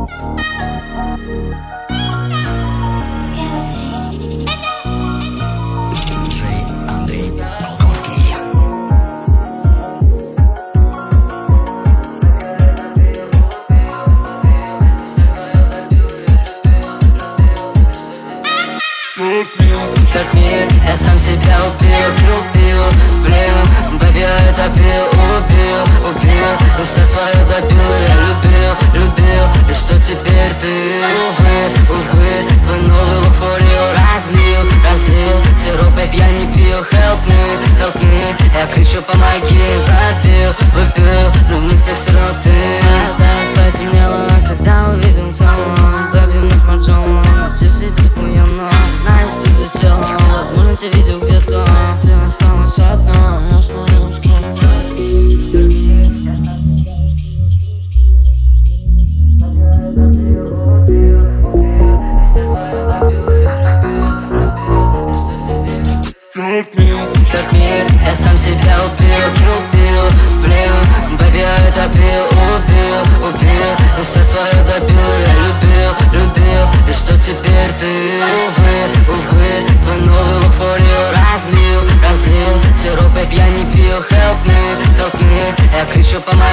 Я сам себя убил, блин, бэби, я это убил, и все свое добил. Я любил, и что теперь ты? Увы, твой новый луфорил разлил сироп, бэби, я не пью. Help me, я кричу, помоги. Выпил, но вместе все равно ты. Глаза потемнело, когда увидел тело. Бэби, мы с Марджоном, здесь сидит хуяно. Знаешь, ты засела, возможно, тебя видел где-то. Ты осталась одна, я снова рядом с кем-то. Hurt me, я сам себя убил, блин, бэби, я это убил, и все свое добил. Я любил, и что теперь ты? Увы, твой новый луфорил разлил сироп, бэби, я не пью. Help me, я кричу, помоги.